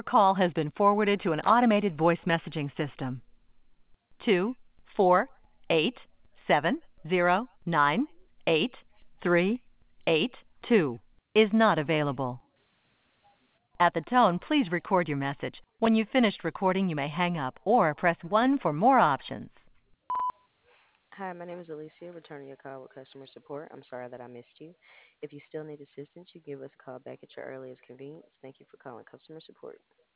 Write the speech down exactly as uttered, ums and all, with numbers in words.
Your call has been forwarded to an automated voice messaging system. Two four eight seven zero nine eight three eight two is not available. At the tone, please record your message. When you've finished recording, you may hang up or press one for more options. Hi, my name is Alicia, returning your call with customer support. I'm sorry that I missed you. If you still need assistance, you give us a call back at your earliest convenience. Thank you for calling customer support.